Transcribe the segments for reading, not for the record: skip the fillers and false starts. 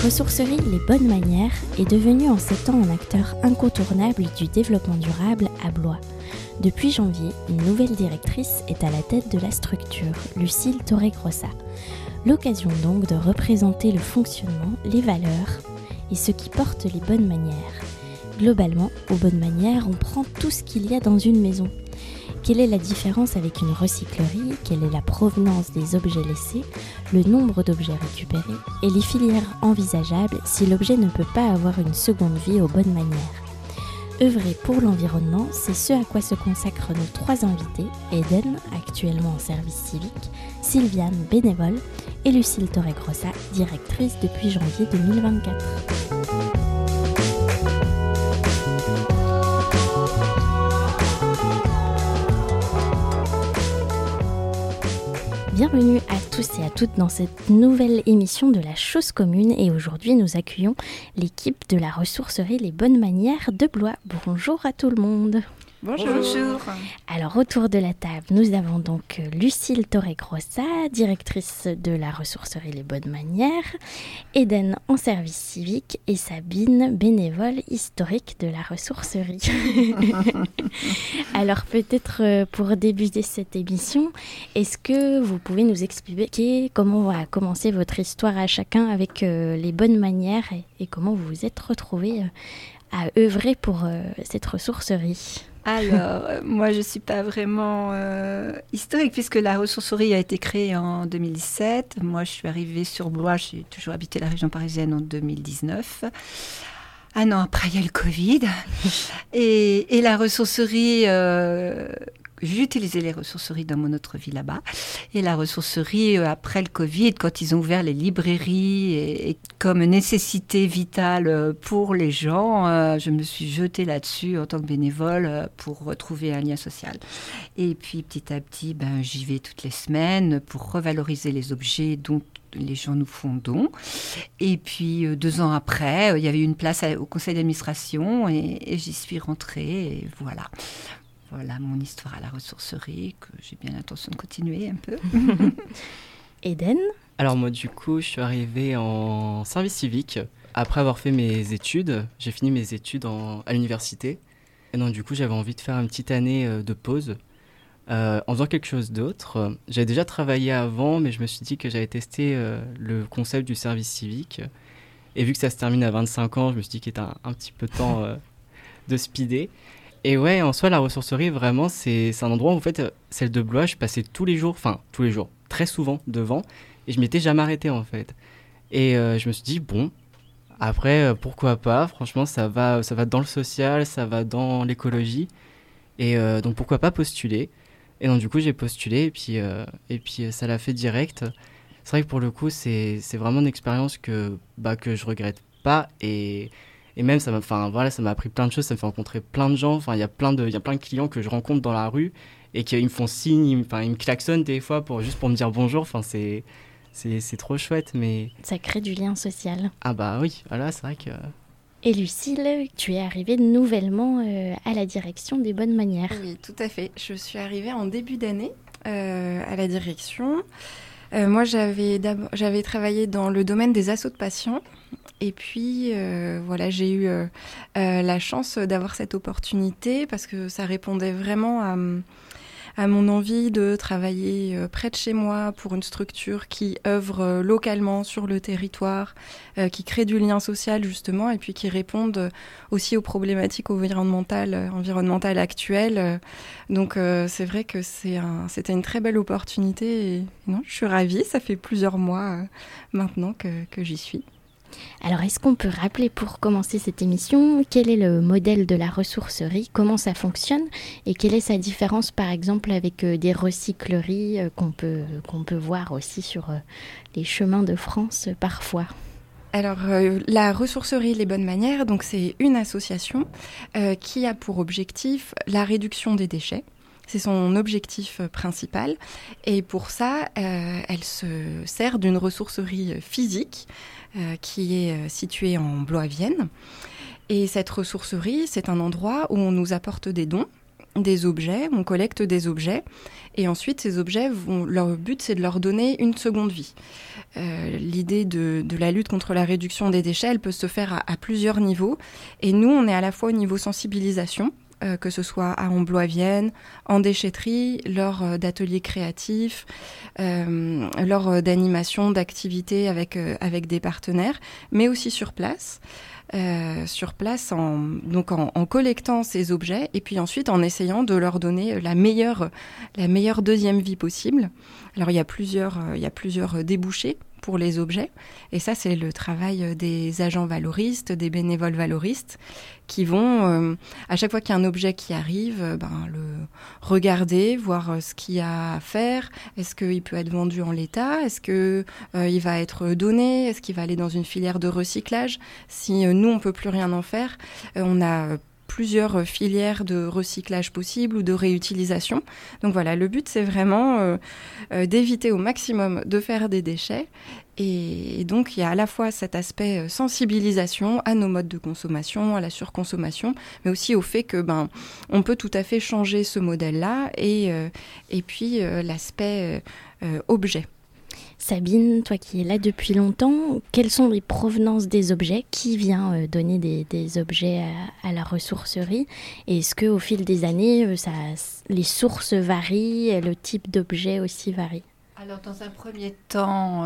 ressourcerie Les Bonnes Manières est devenue en 7 ans un acteur incontournable du développement durable à Blois. Depuis janvier, une nouvelle directrice est à la tête de la structure, Lucille Torregrossa. L'occasion donc de représenter le fonctionnement, les valeurs et ce qui porte les bonnes manières. Globalement, aux bonnes manières, on prend tout ce qu'il y a dans une maison. Quelle est la différence avec une recyclerie? Quelle est la provenance des objets laissés? Le nombre d'objets récupérés? Et les filières envisageables si l'objet ne peut pas avoir une seconde vie aux bonnes manières? Œuvrer pour l'environnement, c'est ce à quoi se consacrent nos 3 invités, Eden, actuellement en service civique, Sylviane, bénévole, et Lucille Torregrossa, directrice depuis janvier 2024. Bienvenue à tous et à toutes dans cette nouvelle émission de la Chose Commune et aujourd'hui nous accueillons l'équipe de la ressourcerie Les Bonnes Manières de Blois. Bonjour à tout le monde. Bonjour. Alors autour de la table, nous avons donc Lucille Torregrossa, directrice de la ressourcerie Les Bonnes Manières, Eden en service civique et Sabine, bénévole historique de la ressourcerie. Alors peut-être pour débuter cette émission, est-ce que vous pouvez nous expliquer comment a commencé votre histoire à chacun avec Les Bonnes Manières et comment vous vous êtes retrouvés à œuvrer pour cette ressourcerie? Alors, moi, je ne suis pas vraiment historique puisque la ressourcerie a été créée en 2017. Moi, je suis arrivée sur Blois, j'ai toujours habité la région parisienne en 2019. Un an après, il y a le Covid. Et la ressourcerie... J'ai utilisé les ressourceries dans mon autre vie là-bas. Et la ressourcerie, après le Covid, quand ils ont ouvert les librairies et comme nécessité vitale pour les gens, je me suis jetée là-dessus en tant que bénévole pour retrouver un lien social. Et puis petit à petit, j'y vais toutes les semaines pour revaloriser les objets dont les gens nous font don. Et puis 2 ans après, il y avait une place au conseil d'administration et j'y suis rentrée. Et voilà. Voilà mon histoire à la ressourcerie, que j'ai bien l'intention de continuer un peu. Eden? Alors moi du coup, je suis arrivée en service civique. Après avoir fait mes études, j'ai fini mes études à l'université. Et donc du coup, j'avais envie de faire une petite année de pause en faisant quelque chose d'autre. J'avais déjà travaillé avant, mais je me suis dit que j'allais tester le concept du service civique. Et vu que ça se termine à 25 ans, je me suis dit qu'il était un petit peu temps de speeder. Et ouais, en soi, la ressourcerie, vraiment, c'est un endroit où, en fait, celle de Blois, je passais tous les jours, très souvent devant, et je m'étais jamais arrêté, en fait. Et je me suis dit, bon, après, pourquoi pas, franchement, ça va dans le social, ça va dans l'écologie, et donc pourquoi pas postuler. Et donc, du coup, j'ai postulé, et puis ça l'a fait direct. C'est vrai que pour le coup, c'est vraiment une expérience que je regrette pas, et même, ça m'a appris plein de choses, ça me fait rencontrer plein de gens. Enfin, il y a plein de clients que je rencontre dans la rue et qui me font signe, ils me klaxonnent des fois juste pour me dire bonjour. Enfin, c'est trop chouette, mais... Ça crée du lien social. Ah bah oui, voilà, c'est vrai que... Et Lucille, tu es arrivée nouvellement à la direction des Bonnes Manières. Oui, tout à fait. Je suis arrivée en début d'année à la direction. Moi, j'avais travaillé dans le domaine des assos de patients. Et puis, j'ai eu la chance d'avoir cette opportunité parce que ça répondait vraiment à mon envie de travailler près de chez moi pour une structure qui œuvre localement sur le territoire, qui crée du lien social justement et puis qui répondent aussi aux problématiques environnementales actuelles. Donc, c'est vrai que c'était une très belle opportunité et non, je suis ravie. Ça fait plusieurs mois maintenant que j'y suis. Alors, est-ce qu'on peut rappeler pour commencer cette émission quel est le modèle de la ressourcerie, comment ça fonctionne et quelle est sa différence par exemple avec des recycleries qu'on peut voir aussi sur les chemins de France parfois? Alors, la ressourcerie Les Bonnes Manières, donc c'est une association qui a pour objectif la réduction des déchets. C'est son objectif principal. Et pour ça, elle se sert d'une ressourcerie physique qui est située en Blois-Vienne. Et cette ressourcerie, c'est un endroit où on nous apporte des dons. des objets, on collecte des objets, et ensuite ces objets, leur but c'est de leur donner une seconde vie. L'idée de la lutte contre la réduction des déchets, elle peut se faire à plusieurs niveaux, et nous on est à la fois au niveau sensibilisation, que ce soit à Amblois-Vienne, en déchetterie, lors d'ateliers créatifs, lors d'animations, d'activités avec des partenaires, mais aussi sur place. En collectant ces objets et puis ensuite en essayant de leur donner la meilleure deuxième vie possible. Alors il y a plusieurs débouchés pour les objets et ça c'est le travail des agents valoristes, des bénévoles valoristes qui vont à chaque fois qu'il y a un objet qui arrive, le regarder, voir ce qu'il y a à faire, est-ce qu'il peut être vendu en l'état, est-ce que il va être donné, est-ce qu'il va aller dans une filière de recyclage. Si nous on peut plus rien en faire, on a plusieurs filières de recyclage possibles ou de réutilisation. Donc voilà, le but c'est vraiment d'éviter au maximum de faire des déchets. Et donc il y a à la fois cet aspect sensibilisation à nos modes de consommation, à la surconsommation, mais aussi au fait que on peut tout à fait changer ce modèle-là et puis l'aspect objet. Sabine, toi qui es là depuis longtemps, quelles sont les provenances des objets? Qui vient donner des objets à la ressourcerie? Et est-ce qu'au fil des années, les sources varient, le type d'objet aussi varie? Alors, dans un premier temps,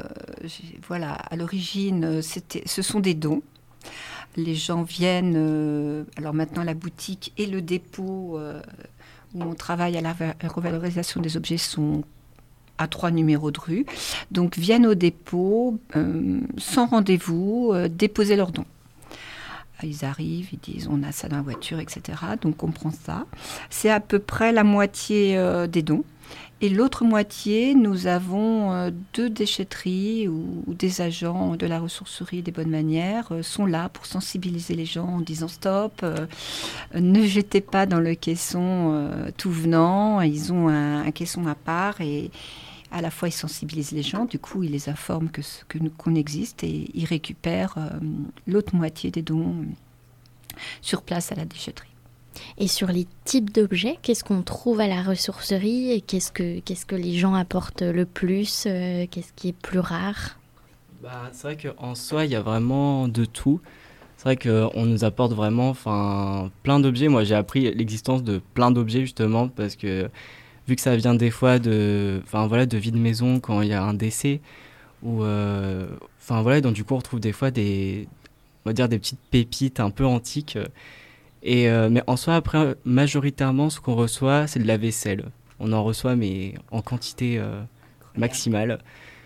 à l'origine, ce sont des dons. Les gens viennent, alors maintenant la boutique et le dépôt où on travaille à la revalorisation des objets sont à 3 numéros de rue, donc viennent au dépôt sans rendez-vous, déposer leurs dons. Ils arrivent, ils disent on a ça dans la voiture, etc. Donc on prend ça. C'est à peu près la moitié des dons. Et l'autre moitié, nous avons 2 déchetteries où des agents de la ressourcerie des Bonnes Manières sont là pour sensibiliser les gens en disant stop, ne jetez pas dans le caisson tout venant. Ils ont un caisson à part et à la fois ils sensibilisent les gens, du coup ils les informent qu'on existe et ils récupèrent l'autre moitié des dons sur place à la déchetterie. Et sur les types d'objets, qu'est-ce qu'on trouve à la ressourcerie et qu'est-ce que les gens apportent le plus, qu'est-ce qui est plus rare? C'est vrai qu'en soi, il y a vraiment de tout. C'est vrai qu'on nous apporte vraiment plein d'objets. Moi, j'ai appris l'existence de plein d'objets justement parce que vu que ça vient des fois de vie de maison quand il y a un décès ou donc du coup on retrouve des fois des petites pépites un peu antiques. Mais en soi, après, majoritairement, ce qu'on reçoit, c'est de la vaisselle. On en reçoit, mais en quantité maximale.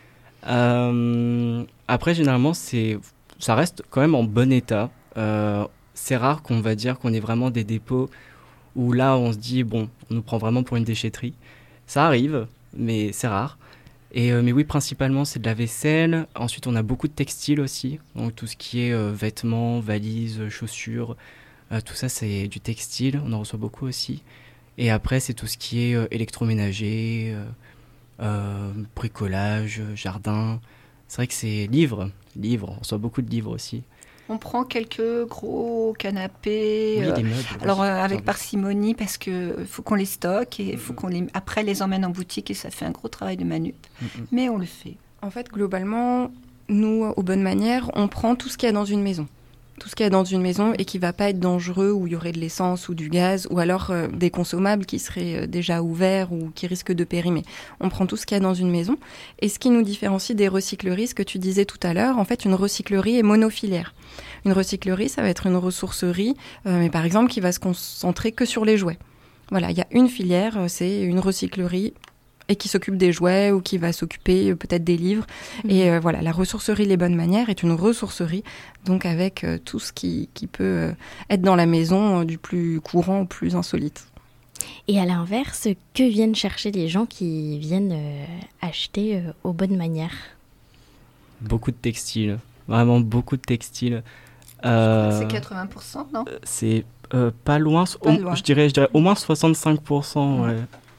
Après, généralement, ça reste quand même en bon état. C'est rare qu'on va dire qu'on ait vraiment des dépôts où là, on se dit, on nous prend vraiment pour une déchetterie. Ça arrive, mais c'est rare. Mais oui, principalement, c'est de la vaisselle. Ensuite, on a beaucoup de textiles aussi. Donc, tout ce qui est vêtements, valises, chaussures... tout ça, c'est du textile, on en reçoit beaucoup aussi. Et après, c'est tout ce qui est électroménager, bricolage, jardin. C'est vrai que c'est livres, on reçoit beaucoup de livres aussi. On prend quelques gros canapés, des meubles, alors avec parcimonie parce qu'il faut qu'on les stocke et il faut qu'on après les emmène en boutique et ça fait un gros travail de manup. Mais on le fait. En fait, globalement, nous, aux Bonnes Manières, on prend tout ce qu'il y a dans une maison. Tout ce qu'il y a dans une maison et qui ne va pas être dangereux, où il y aurait de l'essence ou du gaz, ou alors des consommables qui seraient déjà ouverts ou qui risquent de périmer. On prend tout ce qu'il y a dans une maison. Et ce qui nous différencie des recycleries, ce que tu disais tout à l'heure, en fait, une recyclerie est monofilière. Une recyclerie, ça va être une ressourcerie, mais par exemple, qui va se concentrer que sur les jouets. Voilà, il y a une filière, c'est une recyclerie et qui s'occupe des jouets ou qui va s'occuper peut-être des livres. Et la ressourcerie Les Bonnes Manières est une ressourcerie, donc avec tout ce qui peut être dans la maison, du plus courant au plus insolite. Et à l'inverse, que viennent chercher les gens qui viennent acheter aux Bonnes Manières? Beaucoup de textiles, vraiment beaucoup de textiles. C'est 80%, non? C'est pas loin, je dirais au moins 65%,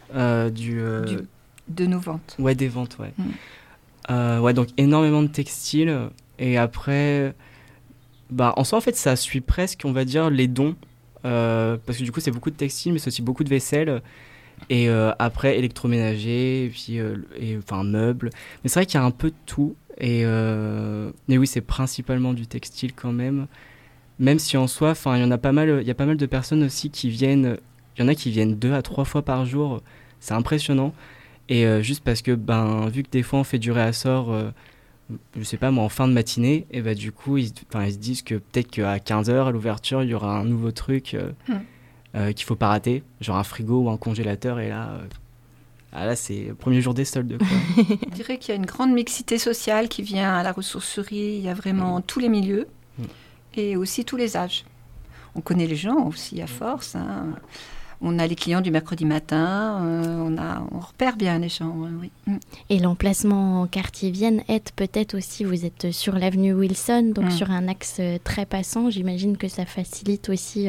de nos ventes. Ouais, des ventes, ouais. Donc énormément de textiles. Et après, en soi, en fait, ça suit presque, on va dire, les dons. parce que du coup c'est beaucoup de textile, mais c'est aussi beaucoup de vaisselle. Et après électroménager, et puis meubles. Mais c'est vrai qu'il y a un peu de tout. Mais oui, c'est principalement du textile quand même. Même si en soi, il y a pas mal de personnes aussi qui viennent. Il y en a qui viennent 2 à 3 fois par jour. C'est impressionnant. Et juste parce que, vu que des fois on fait du réassort, je sais pas moi, en fin de matinée, et du coup, ils se disent que peut-être qu'à 15h, à l'ouverture, il y aura un nouveau truc qu'il faut pas rater, genre un frigo ou un congélateur. Et là, c'est le premier jour des soldes, quoi. Je dirais qu'il y a une grande mixité sociale qui vient à la ressourcerie. Il y a vraiment tous les milieux et aussi tous les âges. On connaît les gens aussi à force. On a les clients du mercredi matin. On repère bien les gens. Oui. Et l'emplacement en quartier Vienne aide peut-être aussi. Vous êtes sur l'avenue Wilson, donc sur un axe très passant. J'imagine que ça facilite aussi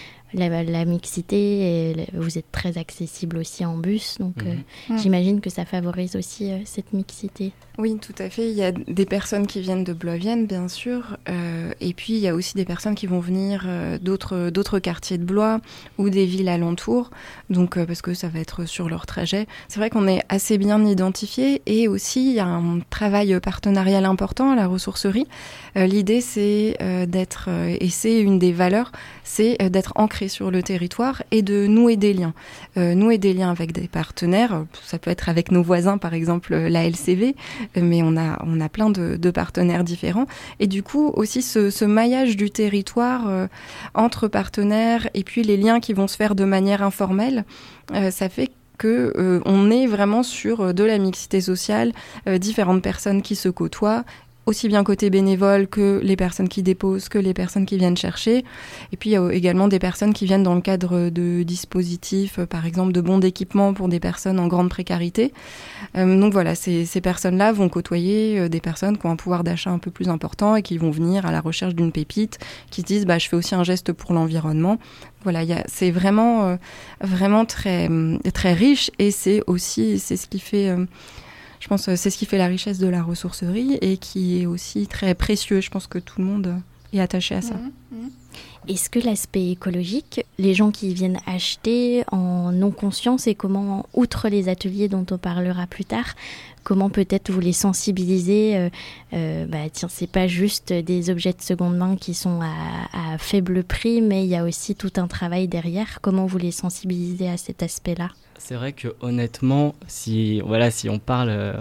la mixité, et vous êtes très accessible aussi en bus, donc j'imagine que ça favorise aussi cette mixité. Oui, tout à fait. Il y a des personnes qui viennent de Blois-Vienne, bien sûr, et puis il y a aussi des personnes qui vont venir d'autres quartiers de Blois ou des villes alentours, donc parce que ça va être sur leur trajet. C'est vrai qu'on est assez bien identifiés, et aussi il y a un travail partenarial important à la ressourcerie. L'idée, c'est d'être, et c'est une des valeurs, c'est d'être ancré sur le territoire et de nouer des liens. Nouer des liens avec des partenaires, ça peut être avec nos voisins, par exemple la LCV, mais on a plein de partenaires différents. Et du coup, aussi ce maillage du territoire entre partenaires, et puis les liens qui vont se faire de manière informelle, ça fait que on est vraiment sur de la mixité sociale, différentes personnes qui se côtoient, aussi bien côté bénévole que les personnes qui déposent, que les personnes qui viennent chercher. Et puis il y a également des personnes qui viennent dans le cadre de dispositifs, par exemple de bons d'équipement pour des personnes en grande précarité. Donc voilà, ces personnes-là vont côtoyer des personnes qui ont un pouvoir d'achat un peu plus important et qui vont venir à la recherche d'une pépite, qui se disent je fais aussi un geste pour l'environnement. Voilà, c'est vraiment très, très riche, et c'est ce qui fait... Je pense que c'est ce qui fait la richesse de la ressourcerie, et qui est aussi très précieux. Je pense que tout le monde est attaché à ça. Est-ce que l'aspect écologique, les gens qui viennent acheter en ont conscience, et comment, outre les ateliers dont on parlera plus tard, comment peut-être vous les sensibilisez tiens, c'est pas juste des objets de seconde main qui sont à faible prix, mais il y a aussi tout un travail derrière. Comment vous les sensibilisez à cet aspect-là ? C'est vrai que honnêtement, si on parle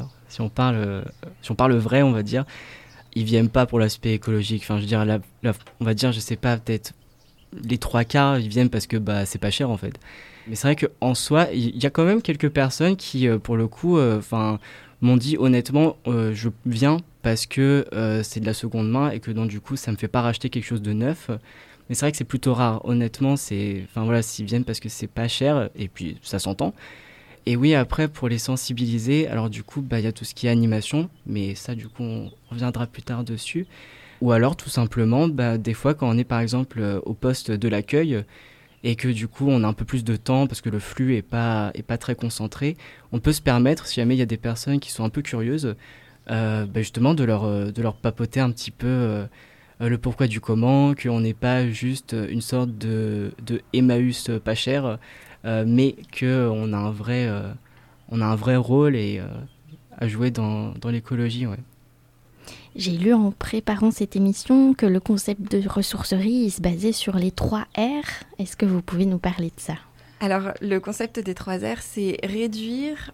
vrai, on va dire, ils viennent pas pour l'aspect écologique. Enfin, je veux dire, on va dire, je sais pas, peut-être les 3/4, ils viennent parce que c'est pas cher en fait. Mais c'est vrai qu'en soi, il y a quand même quelques personnes qui, pour le coup, m'ont dit honnêtement, je viens parce que c'est de la seconde main, et que donc du coup, ça me fait pas racheter quelque chose de neuf. Mais c'est vrai que c'est plutôt rare. Honnêtement, s'ils viennent parce que c'est pas cher, et puis ça s'entend. Et oui, après, pour les sensibiliser, alors du coup, y a tout ce qui est animation, mais ça, du coup, on reviendra plus tard dessus. Ou alors, tout simplement, des fois, quand on est par exemple au poste de l'accueil, et que du coup, on a un peu plus de temps parce que le flux est pas très concentré, on peut se permettre, si jamais il y a des personnes qui sont un peu curieuses, justement, de leur papoter un petit peu le pourquoi du comment, qu'on n'est pas juste une sorte de Emmaüs pas cher, mais qu'on a un vrai rôle à jouer dans l'écologie. Ouais. J'ai lu en préparant cette émission que le concept de ressourcerie il se basait sur les 3 R. Est-ce que vous pouvez nous parler de ça ? Alors, le concept des 3 R, c'est réduire,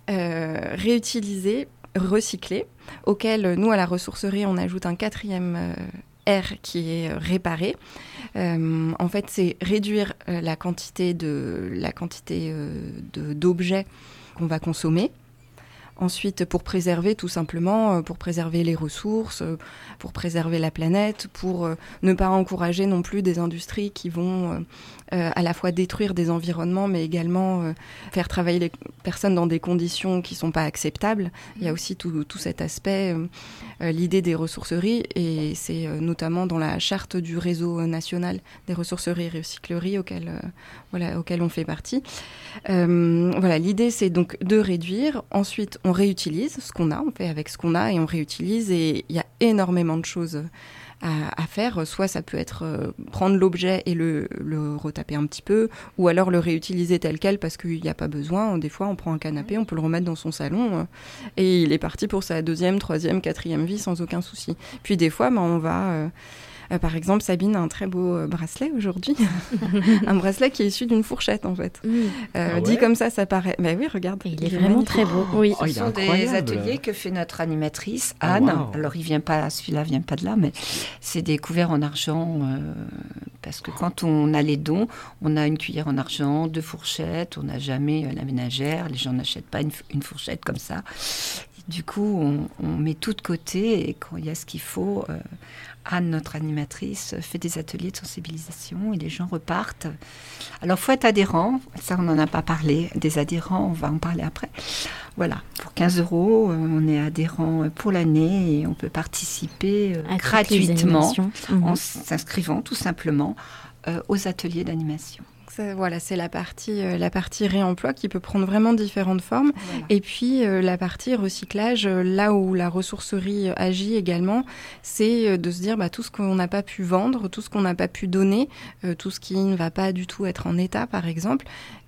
réutiliser, recycler, auquel nous, à la ressourcerie, on ajoute un 4e R qui est réparer. En fait, c'est réduire la quantité d'objets qu'on va consommer. Ensuite, pour préserver, tout simplement, pour préserver les ressources, pour préserver la planète, pour ne pas encourager non plus des industries qui vont à la fois détruire des environnements, mais également faire travailler les personnes dans des conditions qui ne sont pas acceptables. Il y a aussi tout cet aspect, l'idée des ressourceries, et c'est notamment dans la charte du réseau national des ressourceries et recycleries auquel on fait partie. L'idée, c'est donc de réduire. Ensuite, on réutilise ce qu'on a, on fait avec ce qu'on a et on réutilise. Et il y a énormément de choses à faire. Soit ça peut être prendre l'objet et le retaper un petit peu, ou alors le réutiliser tel quel parce qu'il n'y a pas besoin. Des fois, on prend un canapé, on peut le remettre dans son salon et il est parti pour sa 2e, 3e, 4e vie sans aucun souci. Puis des fois, on va... par exemple, Sabine a un très beau bracelet aujourd'hui. Un bracelet qui est issu d'une fourchette, en fait. Dit comme ça paraît... Mais oui, regarde. Il est vraiment très beau. Oui. Ce sont des ateliers que fait notre animatrice, Anne. Alors, celui-là vient pas de là, mais c'est des couverts en argent. Parce que quand on a les dons, on a une cuillère en argent, 2 fourchettes. On n'a jamais la ménagère. Les gens n'achètent pas une fourchette comme ça. Du coup, on met tout de côté et quand il y a ce qu'il faut... Anne, notre animatrice, fait des ateliers de sensibilisation et les gens repartent. Alors, il faut être adhérent. Ça, on n'en a pas parlé. Des adhérents, on va en parler après. Voilà, pour 15 €, on est adhérent pour l'année et on peut participer gratuitement en s'inscrivant tout simplement aux ateliers d'animation. Voilà, c'est la partie réemploi qui peut prendre vraiment différentes formes. Voilà. Et puis, la partie recyclage, là où la ressourcerie agit également, c'est de se dire tout ce qu'on n'a pas pu vendre, tout ce qu'on n'a pas pu donner, tout ce qui ne va pas du tout être en état, par exemple,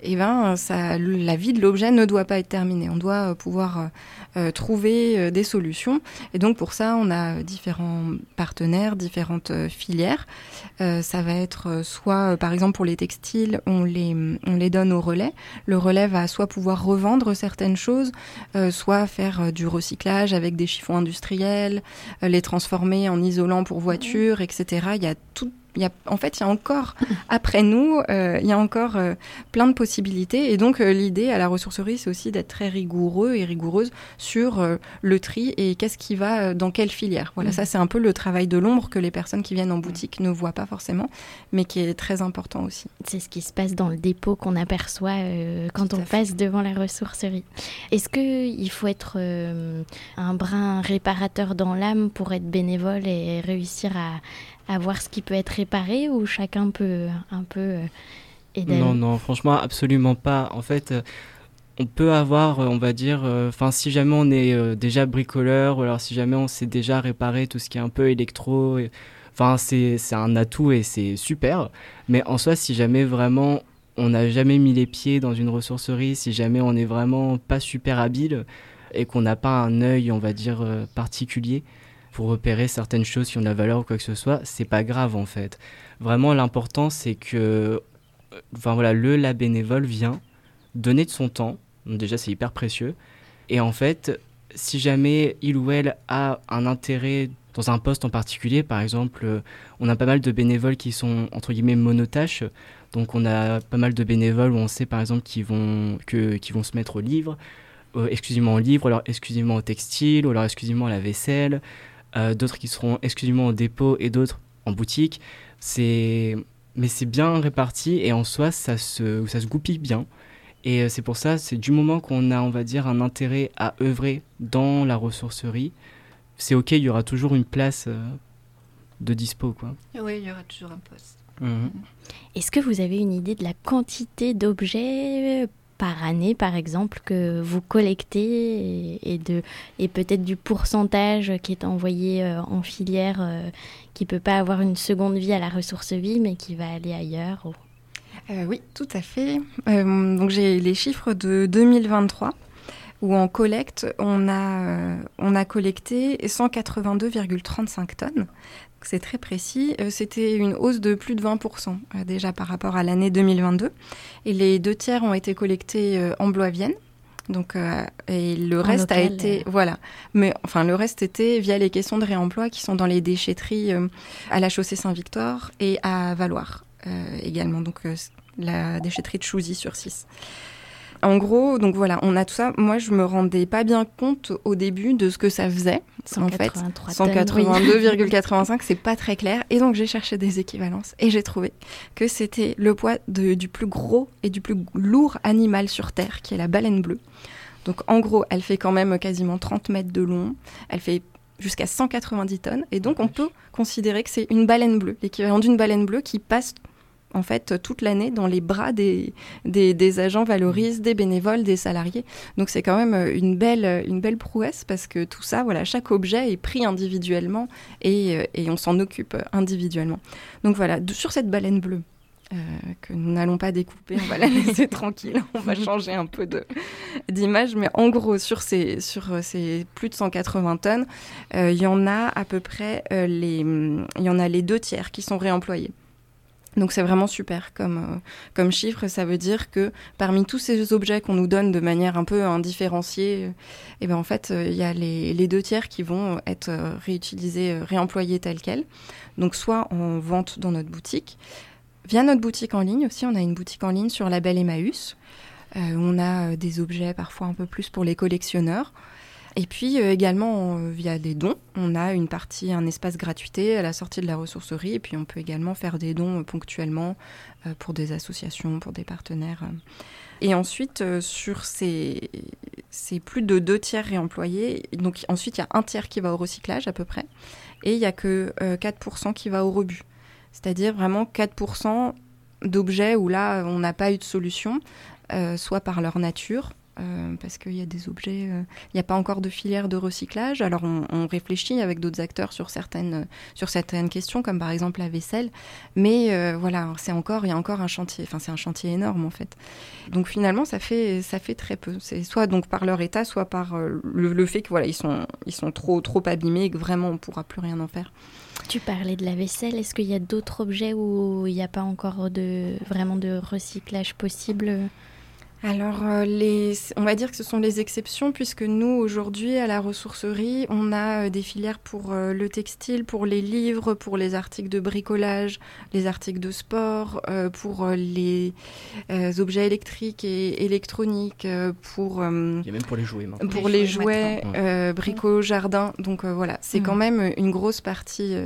la vie de l'objet ne doit pas être terminée. On doit pouvoir trouver des solutions. Et donc, pour ça, on a différents partenaires, différentes filières. Ça va être soit, par exemple, pour les textiles, on les donne au relais. Le relais va soit pouvoir revendre certaines choses, soit faire du recyclage avec des chiffons industriels, les transformer en isolant pour voitures, etc. Il y a tout. En fait, il y a encore, après nous, il y a encore plein de possibilités. Et donc, l'idée à la ressourcerie, c'est aussi d'être très rigoureux et rigoureuse sur le tri et qu'est-ce qui va dans quelle filière. Voilà, ça, c'est un peu le travail de l'ombre que les personnes qui viennent en boutique ne voient pas forcément, mais qui est très important aussi. C'est ce qui se passe dans le dépôt qu'on aperçoit quand on passe devant la ressourcerie. Est-ce qu'il faut être un brin réparateur dans l'âme pour être bénévole et réussir à voir ce qui peut être réparé, ou chacun peut un peu aider? Non, franchement, absolument pas. En fait, on peut avoir, on va dire, si jamais on est déjà bricoleur, ou alors si jamais on sait déjà réparer tout ce qui est un peu électro, c'est un atout et c'est super. Mais en soi, si jamais vraiment on n'a jamais mis les pieds dans une ressourcerie, si jamais on n'est vraiment pas super habile et qu'on n'a pas un œil, on va dire, particulier, pour repérer certaines choses qui ont de la valeur ou quoi que ce soit, c'est pas grave en fait. Vraiment, l'important, c'est que la bénévole vient donner de son temps. Donc déjà, c'est hyper précieux. Et en fait, si jamais il ou elle a un intérêt dans un poste en particulier, par exemple, on a pas mal de bénévoles qui sont, entre guillemets, monotâches. Donc on a pas mal de bénévoles où on sait, par exemple, qu'ils vont se mettre au livre, exclusivement au livre, ou alors exclusivement au textile, ou alors exclusivement à la vaisselle. D'autres qui seront exclusivement au dépôt et d'autres en boutique. Mais c'est bien réparti et en soi, ça se goupille bien. Et c'est pour ça, c'est du moment qu'on a, on va dire, un intérêt à œuvrer dans la ressourcerie, c'est OK, il y aura toujours une place de dispo, quoi. Oui, il y aura toujours un poste. Est-ce que vous avez une idée de la quantité d'objets par année, par exemple, que vous collectez et peut-être du pourcentage qui est envoyé en filière, qui ne peut pas avoir une seconde vie à la ressource-vie, mais qui va aller ailleurs Oui, tout à fait. Donc j'ai les chiffres de 2023, où en collecte, on a collecté 182,35 tonnes. C'est très précis. C'était une hausse de plus de 20% déjà par rapport à l'année 2022. Et les 2/3 ont été collectés en Blois-Vienne. Donc, et le reste local, a été... Voilà. Mais enfin, le reste était via les caissons de réemploi qui sont dans les déchetteries à la chaussée Saint-Victor et à Valloire également. Donc, la déchetterie de Chouzy-sur-Cisse. En gros, donc voilà, on a tout ça. Moi, je me rendais pas bien compte au début de ce que ça faisait. En fait, 182,85, c'est pas très clair. Et donc, j'ai cherché des équivalences et j'ai trouvé que c'était le poids du plus gros et du plus lourd animal sur Terre, qui est la baleine bleue. Donc, en gros, elle fait quand même quasiment 30 mètres de long. Elle fait jusqu'à 190 tonnes. Et donc, on peut considérer que c'est une baleine bleue, l'équivalent d'une baleine bleue qui passe en fait, toute l'année dans les bras des agents valoristes, des bénévoles, des salariés. Donc, c'est quand même une belle prouesse parce que tout ça, voilà, chaque objet est pris individuellement et on s'en occupe individuellement. Donc, voilà, sur cette baleine bleue, que nous n'allons pas découper, on va la laisser tranquille, on va changer un peu d'image, mais en gros, sur ces plus de 180 tonnes, il y en a à peu près il y en a les 2/3 qui sont réemployés. Donc c'est vraiment super comme chiffre, ça veut dire que parmi tous ces objets qu'on nous donne de manière un peu indifférenciée, et ben en fait il y a les 2/3 qui vont être réutilisés, réemployés tels quels. Donc soit en vente dans notre boutique, via notre boutique en ligne aussi, on a une boutique en ligne sur Label Emmaüs. On a des objets parfois un peu plus pour les collectionneurs. Et puis également via des dons, on a une partie, un espace gratuité à la sortie de la ressourcerie. Et puis on peut également faire des dons ponctuellement pour des associations, pour des partenaires. Et ensuite, sur ces plus de 2/3 réemployés, donc ensuite il y a 1/3 qui va au recyclage à peu près. Et il n'y a que 4% qui va au rebut. C'est-à-dire vraiment 4% d'objets où là, on n'a pas eu de solution, soit par leur nature, parce qu'il y a des objets, il n'y a pas encore de filière de recyclage. Alors, on réfléchit avec d'autres acteurs sur certaines questions, comme par exemple la vaisselle. Mais voilà, il y a encore un chantier. Enfin, c'est un chantier énorme, en fait. Donc, finalement, ça fait très peu. C'est soit donc par leur état, soit par le fait que voilà, ils sont trop abîmés et que vraiment, on ne pourra plus rien en faire. Tu parlais de la vaisselle. Est-ce qu'il y a d'autres objets où il n'y a pas encore vraiment de recyclage possible ? Alors, on va dire que ce sont les exceptions, puisque nous, aujourd'hui, à la ressourcerie, on a des filières pour le textile, pour les livres, pour les articles de bricolage, les articles de sport, pour les objets électriques et électroniques, pour... Il y a même pour les jouets maintenant. Pour les jouets, brico, jardin. Donc voilà, c'est quand même une grosse partie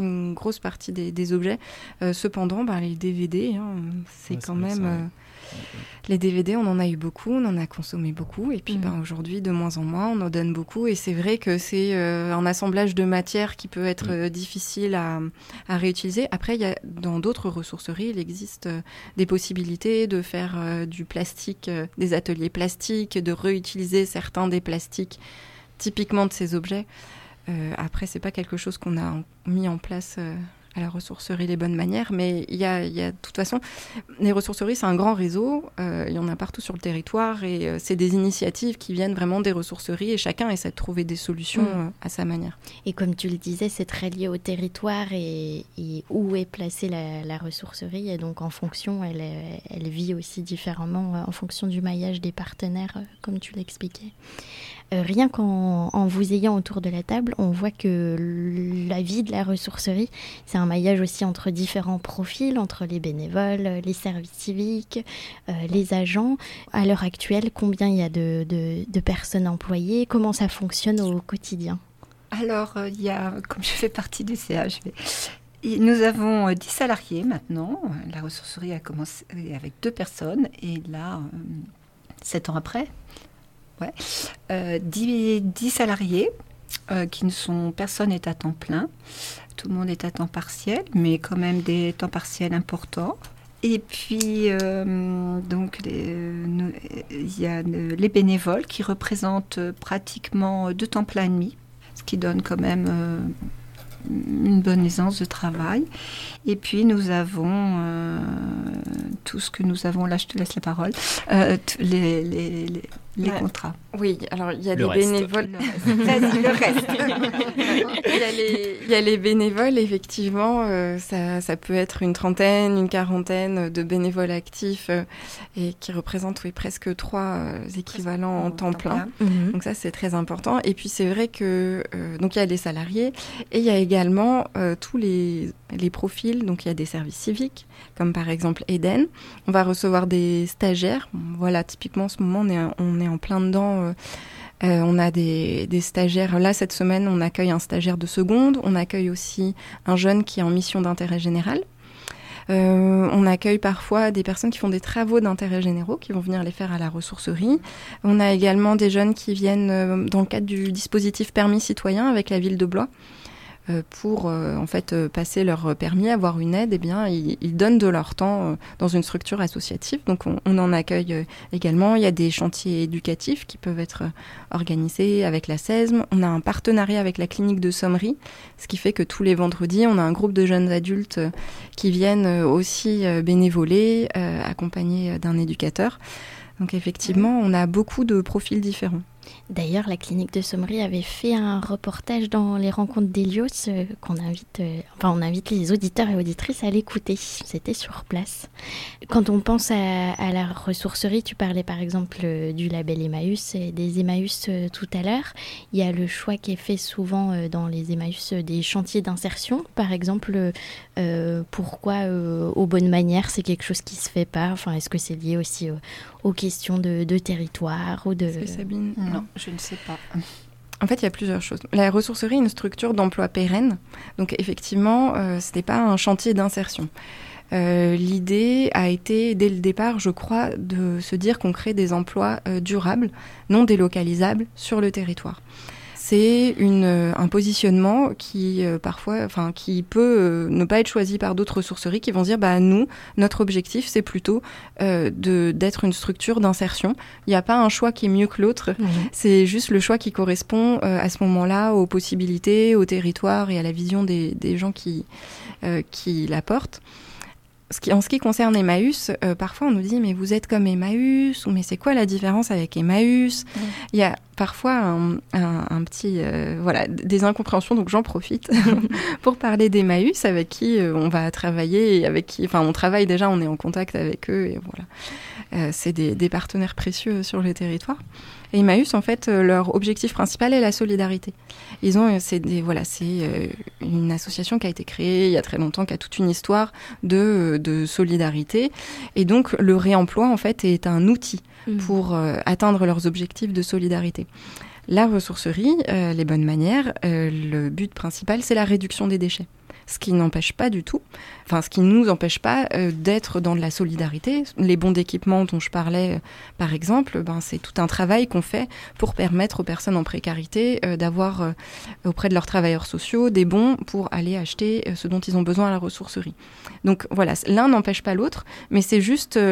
des objets. Cependant, les DVD, c'est quand même... Les DVD, on en a eu beaucoup, on en a consommé beaucoup. Et puis aujourd'hui, de moins en moins, on en donne beaucoup. Et c'est vrai que c'est un assemblage de matières qui peut être difficile à réutiliser. Après, dans d'autres ressourceries, il existe des possibilités de faire du plastique, des ateliers plastiques, de réutiliser certains des plastiques typiquement de ces objets. Après, c'est pas quelque chose qu'on a mis en place... à la ressourcerie Les Bonnes Manières, mais il y a de toute façon, les ressourceries, c'est un grand réseau, il y en a partout sur le territoire, et c'est des initiatives qui viennent vraiment des ressourceries, et chacun essaie de trouver des solutions à sa manière. Et comme tu le disais, c'est très lié au territoire et où est placée la ressourcerie, et donc en fonction, elle vit aussi différemment en fonction du maillage des partenaires, comme tu l'expliquais. Rien qu'en vous ayant autour de la table, on voit que la vie de la ressourcerie, c'est un maillage aussi entre différents profils, entre les bénévoles, les services civiques, les agents. À l'heure actuelle, combien il y a de personnes employées ? Comment ça fonctionne au quotidien ? Alors, comme je fais partie du CA, nous avons 10 salariés maintenant. La ressourcerie a commencé avec 2 personnes et là, 7 ans après, 10 salariés personne n'est à temps plein. Tout le monde est à temps partiel, mais quand même des temps partiels importants. Et puis, donc, il y a les bénévoles qui représentent pratiquement 2 temps plein et demi, ce qui donne quand même une bonne aisance de travail. Et puis, nous avons tout ce que nous avons, là je te laisse la parole, les contrats. Oui, alors il y a des bénévoles. Le reste. Il y a les bénévoles, effectivement, ça peut être une trentaine, une quarantaine de bénévoles actifs et qui représentent presque 3 équivalents en temps plein. Donc ça, c'est très important. Et puis c'est vrai que donc il y a les salariés et il y a également tous les profils. Donc il y a des services civiques, comme par exemple Eden. On va recevoir des stagiaires. Voilà, typiquement en ce moment, on est en plein dedans. On a des stagiaires. Là, cette semaine, on accueille un stagiaire de seconde. On accueille aussi un jeune qui est en mission d'intérêt général. On accueille parfois des personnes qui font des travaux d'intérêt généraux, qui vont venir les faire à la ressourcerie. On a également des jeunes qui viennent dans le cadre du dispositif permis citoyen avec la ville de Blois. pour en fait passer leur permis, avoir une aide, eh bien ils donnent de leur temps dans une structure associative. Donc on en accueille également. Il y a des chantiers éducatifs qui peuvent être organisés avec la CESM. On a un partenariat avec la clinique de Sommery, ce qui fait que tous les vendredis, on a un groupe de jeunes adultes qui viennent aussi bénévoler, accompagnés d'un éducateur. Donc effectivement, on a beaucoup de profils différents. D'ailleurs, la clinique de Sommery avait fait un reportage dans les rencontres d'Hélios on invite les auditeurs et auditrices à l'écouter. C'était sur place. Quand on pense à la ressourcerie, tu parlais par exemple du label Emmaüs et des Emmaüs tout à l'heure. Il y a le choix qui est fait souvent dans les Emmaüs des chantiers d'insertion. Par exemple, pourquoi aux bonnes manières, c'est quelque chose qui ne se fait pas. Enfin, est-ce que c'est lié aussi aux questions de territoire ou de... Est-ce que Sabine... Non, je ne sais pas. En fait, il y a plusieurs choses. La ressourcerie est une structure d'emploi pérenne. Donc, effectivement, ce n'est pas un chantier d'insertion. L'idée a été, dès le départ, je crois, de se dire qu'on crée des emplois durables, non délocalisables, sur le territoire. C'est un positionnement qui qui peut ne pas être choisi par d'autres ressourceries qui vont dire nous, notre objectif, c'est plutôt d'être une structure d'insertion. Il n'y a pas un choix qui est mieux que l'autre. C'est juste le choix qui correspond à ce moment-là aux possibilités, au territoire et à la vision des gens qui l'apportent. En ce qui concerne Emmaüs, parfois on nous dit mais vous êtes comme Emmaüs ou mais c'est quoi la différence avec Emmaüs ? Il y a parfois un petit des incompréhensions, donc j'en profite pour parler d'Emmaüs avec qui on va travailler et avec qui on travaille déjà, on est en contact avec eux et voilà. C'est des partenaires précieux sur le territoire. Et Emmaüs, en fait, leur objectif principal est la solidarité. C'est une association qui a été créée il y a très longtemps, qui a toute une histoire de solidarité. Et donc, le réemploi, en fait, est un outil pour atteindre leurs objectifs de solidarité. La ressourcerie, les bonnes manières, le but principal, c'est la réduction des déchets. Ce qui n'empêche pas du tout, ce qui ne nous empêche pas d'être dans de la solidarité. Les bons d'équipement dont je parlais, par exemple, c'est tout un travail qu'on fait pour permettre aux personnes en précarité d'avoir auprès de leurs travailleurs sociaux des bons pour aller acheter ce dont ils ont besoin à la ressourcerie. Donc voilà, l'un n'empêche pas l'autre, mais c'est juste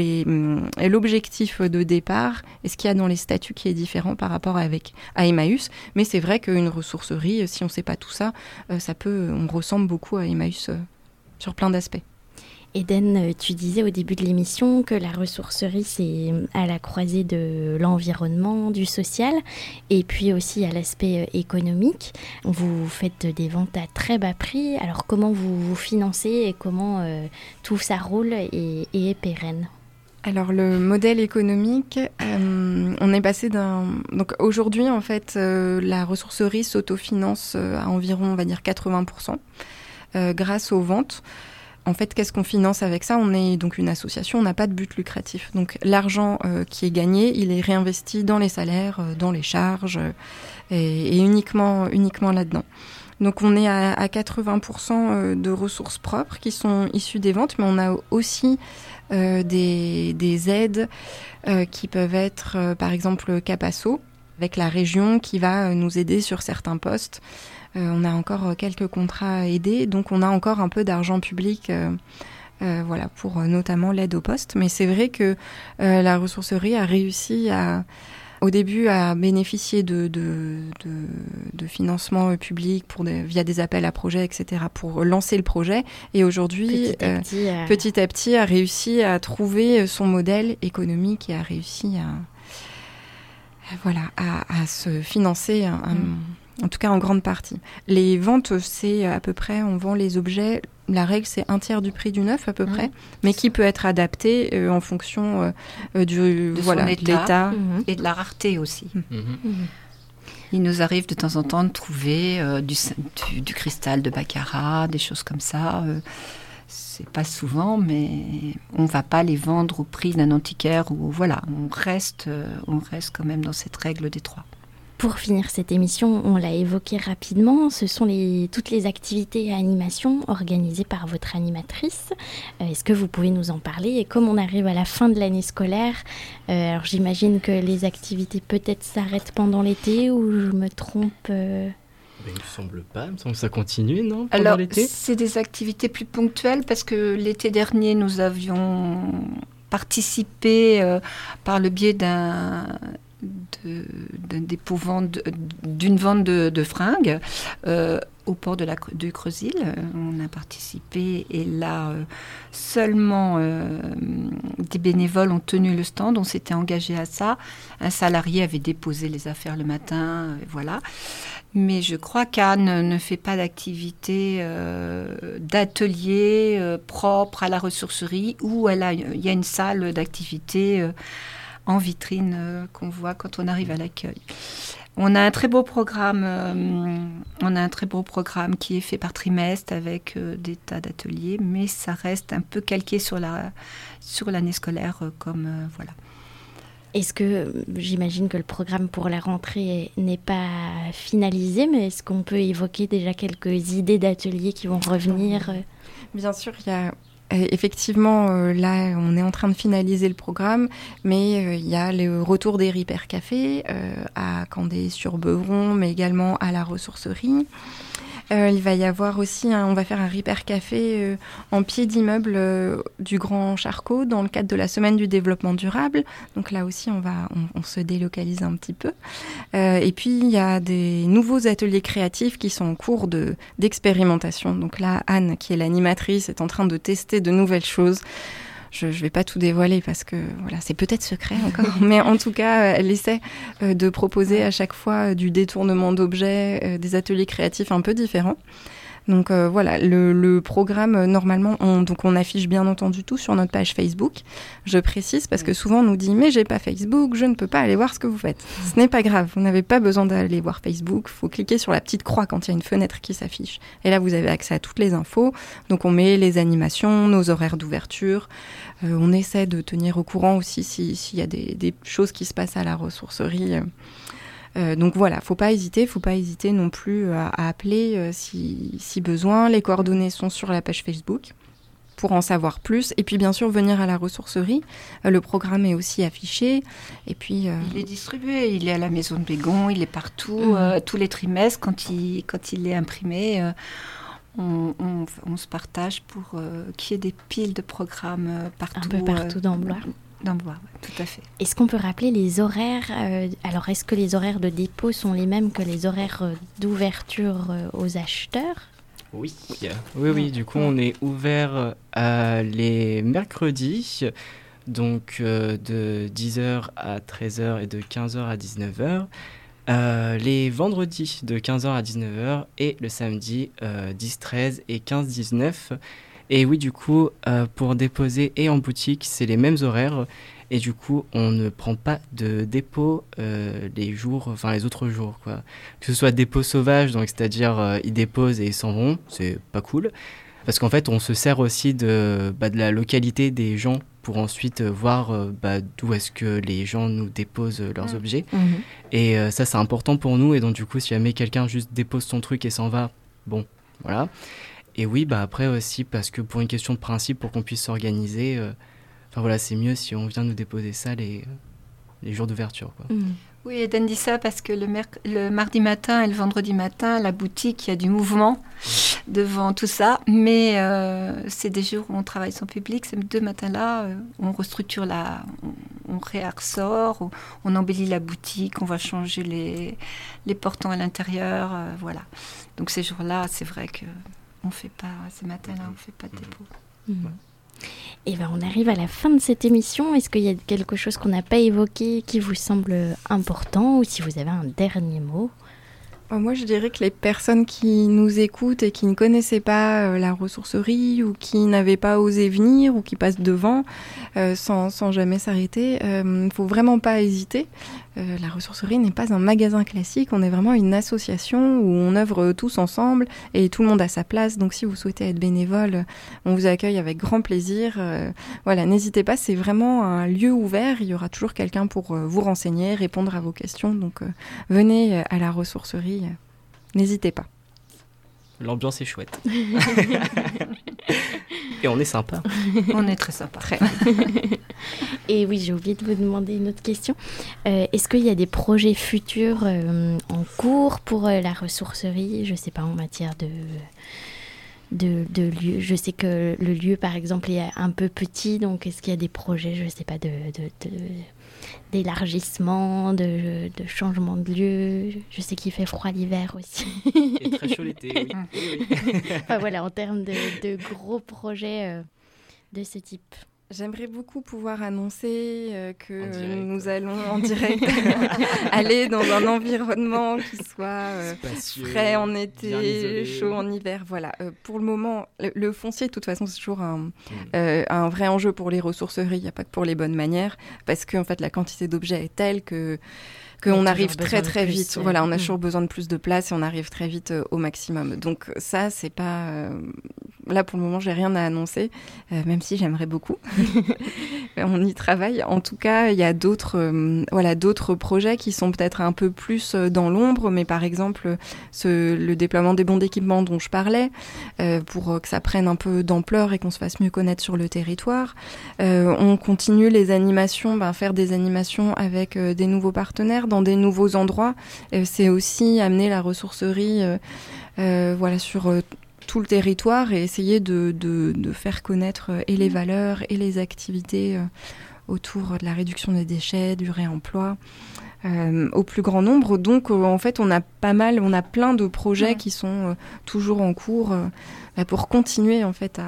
l'objectif de départ et ce qu'il y a dans les statuts qui est différent par rapport à Emmaüs. Mais c'est vrai qu'une ressourcerie, si on ne sait pas tout ça, on ressemble beaucoup à Emmaüs sur plein d'aspects. Eden, tu disais au début de l'émission que la ressourcerie, c'est à la croisée de l'environnement, du social, et puis aussi à l'aspect économique. Vous faites des ventes à très bas prix. Alors comment vous financez et comment tout ça roule et est pérenne ? Alors le modèle économique, on est passé donc aujourd'hui en fait la ressourcerie s'autofinance à environ on va dire 80% grâce aux ventes. En fait, qu'est-ce qu'on finance avec ça ? On est donc une association, on n'a pas de but lucratif. Donc l'argent qui est gagné, il est réinvesti dans les salaires, dans les charges et uniquement là-dedans. Donc on est à 80% de ressources propres qui sont issues des ventes, mais on a aussi des aides qui peuvent être par exemple Capasso, avec la région qui va nous aider sur certains postes. On a encore quelques contrats aidés, donc on a encore un peu d'argent public pour notamment l'aide au poste. Mais c'est vrai que la ressourcerie a réussi au début à bénéficier de financement public via des appels à projets, etc., pour lancer le projet. Et aujourd'hui, petit à petit, a réussi à trouver son modèle économique et a réussi à se financer en tout cas en grande partie. Les ventes, c'est à peu près, on vend les objets, la règle c'est 1/3 du prix du neuf à peu près, mais qui peut être adapté en fonction de l'état et de la rareté aussi. Il nous arrive de temps en temps de trouver du cristal de baccarat, des choses comme ça. C'est pas souvent, mais on va pas les vendre au prix d'un antiquaire. On reste quand même dans cette règle des 3. Pour finir cette émission, on l'a évoqué rapidement, ce sont toutes les activités et animations organisées par votre animatrice. Est-ce que vous pouvez nous en parler ? Et comme on arrive à la fin de l'année scolaire, alors j'imagine que les activités peut-être s'arrêtent pendant l'été ou je me trompe Il me semble pas, il me semble que ça continue, non, pendant Alors, l'été? c'est des activités plus ponctuelles parce que l'été dernier, nous avions participé par le biais d'une vente de fringues au port du Creusil. On a participé et là, seulement des bénévoles ont tenu le stand. On s'était engagé à ça. Un salarié avait déposé les affaires le matin, voilà. Mais je crois qu'Anne ne fait pas d'activité d'atelier propre à la ressourcerie où il y a une salle d'activité en vitrine qu'on voit quand on arrive à l'accueil. On a un très beau programme, qui est fait par trimestre avec des tas d'ateliers, mais ça reste un peu calqué sur l'année scolaire, voilà. Est-ce que, j'imagine que le programme pour la rentrée n'est pas finalisé, mais est-ce qu'on peut évoquer déjà quelques idées d'ateliers qui vont revenir? Bien sûr, il y a effectivement, là, on est en train de finaliser le programme, mais il y a le retour des Ripper Café à Candé-sur-Beuvron, mais également à la ressourcerie. Il va y avoir aussi, on va faire un Ripper Café en pied d'immeuble du Grand Charcot dans le cadre de la Semaine du développement durable. Donc là aussi, on se délocalise un petit peu. Et puis, il y a des nouveaux ateliers créatifs qui sont en cours d'expérimentation. Donc là, Anne, qui est l'animatrice, est en train de tester de nouvelles choses. Je ne vais pas tout dévoiler parce que voilà, c'est peut-être secret encore. Mais en tout cas, elle essaie de proposer à chaque fois du détournement d'objets, des ateliers créatifs un peu différents. Donc voilà, le programme, normalement, on affiche bien entendu tout sur notre page Facebook. Je précise parce que souvent on nous dit « mais j'ai pas Facebook, je ne peux pas aller voir ce que vous faites ». Ce n'est pas grave, vous n'avez pas besoin d'aller voir Facebook. Il faut cliquer sur la petite croix quand il y a une fenêtre qui s'affiche. Et là, vous avez accès à toutes les infos. Donc on met les animations, nos horaires d'ouverture. On essaie de tenir au courant aussi s'il y a des choses qui se passent à la ressourcerie. Donc voilà, faut pas hésiter non plus à appeler si besoin. Les coordonnées sont sur la page Facebook pour en savoir plus. Et puis bien sûr, venir à la ressourcerie. Le programme est aussi affiché. Et puis, il est distribué, il est à la maison de Bégon, il est partout, tous les trimestres, quand il est imprimé. On se partage pour qu'il y ait des piles de programmes partout. Un peu partout dans Blois. Dans Blois, ouais, tout à fait. Est-ce qu'on peut rappeler les horaires alors, est-ce que les horaires de dépôt sont les mêmes que les horaires d'ouverture aux acheteurs? Oui. Du coup, on est ouvert les mercredis, donc de 10h à 13h et de 15h à 19h. Les vendredis de 15h à 19h et le samedi 10-13 et 15-19. Et oui, du coup, pour déposer et en boutique, c'est les mêmes horaires. Et du coup, on ne prend pas de dépôt les autres jours, quoi. Que ce soit dépôt sauvage, donc c'est-à-dire ils déposent et ils s'en vont, c'est pas cool. Parce qu'en fait, on se sert aussi de la localité des gens pour ensuite voir d'où est-ce que les gens nous déposent leurs objets. Et ça, c'est important pour nous. Et donc, du coup, si jamais quelqu'un juste dépose son truc et s'en va, bon, voilà. Et oui, après aussi, parce que pour une question de principe, pour qu'on puisse s'organiser, c'est mieux si on vient nous déposer ça les jours d'ouverture, quoi. Oui, Eden dit ça parce que le mardi matin et le vendredi matin, la boutique, il y a du mouvement devant tout ça. Mais c'est des jours où on travaille sans public. Ces 2 matins-là, on restructure on réassort, on embellit la boutique, on va changer les portants à l'intérieur. Voilà. Donc ces jours-là, c'est vrai que ces matins-là, on ne fait pas de dépôt. Et on arrive à la fin de cette émission. Est-ce qu'il y a quelque chose qu'on n'a pas évoqué qui vous semble important, ou si vous avez un dernier mot? Moi, je dirais que les personnes qui nous écoutent et qui ne connaissaient pas la ressourcerie, ou qui n'avaient pas osé venir, ou qui passent devant sans jamais s'arrêter, faut vraiment pas hésiter. La ressourcerie n'est pas un magasin classique, on est vraiment une association où on œuvre tous ensemble et tout le monde a sa place. Donc si vous souhaitez être bénévole, on vous accueille avec grand plaisir. Voilà, n'hésitez pas, c'est vraiment un lieu ouvert, il y aura toujours quelqu'un pour vous renseigner, répondre à vos questions. Donc venez à la ressourcerie, n'hésitez pas. l'ambiance est chouette. Et on est sympa. On est très sympa. Et oui, j'ai oublié de vous demander une autre question. Est-ce qu'il y a des projets futurs en cours pour la ressourcerie, je ne sais pas, en matière de lieu? Je sais que le lieu, par exemple, est un peu petit, donc est-ce qu'il y a des projets, je ne sais pas, d'élargissement, de changement de lieu? Je sais qu'il fait froid l'hiver aussi. Et très chaud l'été, oui. Enfin, voilà, en termes de gros projets de ce type. J'aimerais beaucoup pouvoir annoncer que nous allons en direct aller dans un environnement qui soit spacieux, frais en bien été, isolé. chaud en hiver. Voilà. Pour le moment, le foncier, de toute façon, c'est toujours un vrai enjeu pour les ressourceries. Il n'y a pas que pour les bonnes manières, parce que en fait, la quantité d'objets est telle qu'on arrive très vite. Voilà, on a toujours besoin de plus de place et on arrive très vite au maximum. Donc ça, c'est pas... Là, pour le moment, j'ai rien à annoncer, même si j'aimerais beaucoup. On y travaille. En tout cas, il y a d'autres projets qui sont peut-être un peu plus dans l'ombre, mais par exemple, le déploiement des bons d'équipement dont je parlais, pour que ça prenne un peu d'ampleur et qu'on se fasse mieux connaître sur le territoire. On continue les animations, faire des animations avec des nouveaux partenaires dans des nouveaux endroits. C'est aussi amener la ressourcerie sur tout le territoire et essayer de faire connaître et les valeurs et les activités autour de la réduction des déchets, du réemploi au plus grand nombre. Donc en fait on a plein de projets qui sont toujours en cours pour continuer en fait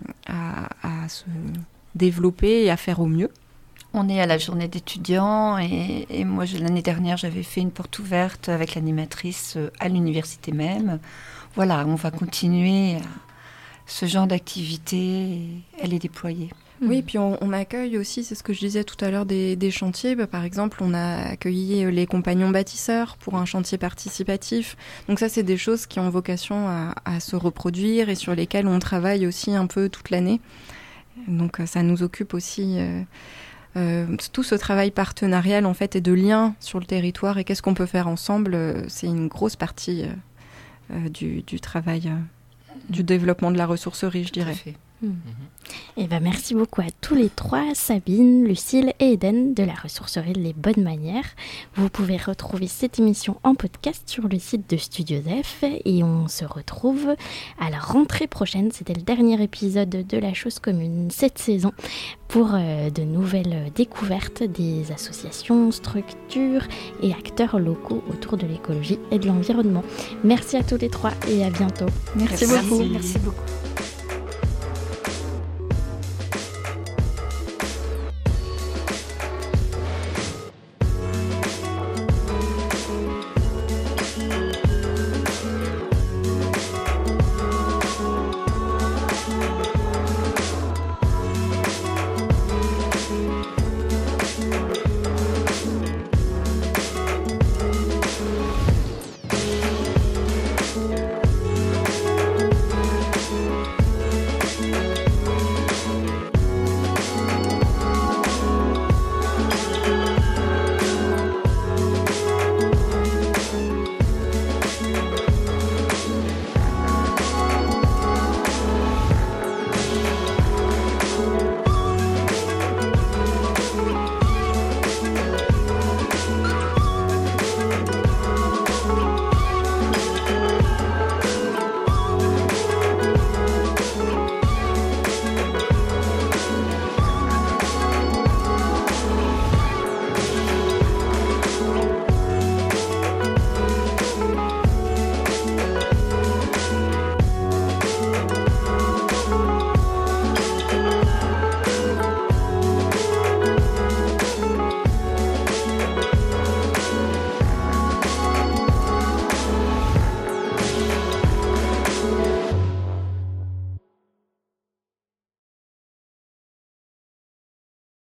à se développer et à faire au mieux. On est à la journée d'étudiants et moi l'année dernière j'avais fait une porte ouverte avec l'animatrice à l'université même. Voilà, on va continuer ce genre d'activité et elle est déployée. Oui, puis on accueille aussi, c'est ce que je disais tout à l'heure, des chantiers. Par exemple, on a accueilli les compagnons bâtisseurs pour un chantier participatif. Donc ça, c'est des choses qui ont vocation à se reproduire et sur lesquelles on travaille aussi un peu toute l'année. Donc ça nous occupe aussi... tout ce travail partenarial en fait et de lien sur le territoire et qu'est-ce qu'on peut faire ensemble, c'est une grosse partie du travail, du développement de la ressourcerie, je dirais. Et merci beaucoup à tous les trois, Sabine, Lucille et Eden de la ressourcerie Les Bonnes Manières. Vous pouvez retrouver cette émission en podcast sur le site de Studio Def et on se retrouve à la rentrée prochaine. C'était le dernier épisode de La Chose Commune cette saison pour de nouvelles découvertes des associations, structures et acteurs locaux autour de l'écologie et de l'environnement. Merci à tous les trois et à bientôt. Merci beaucoup. Merci beaucoup.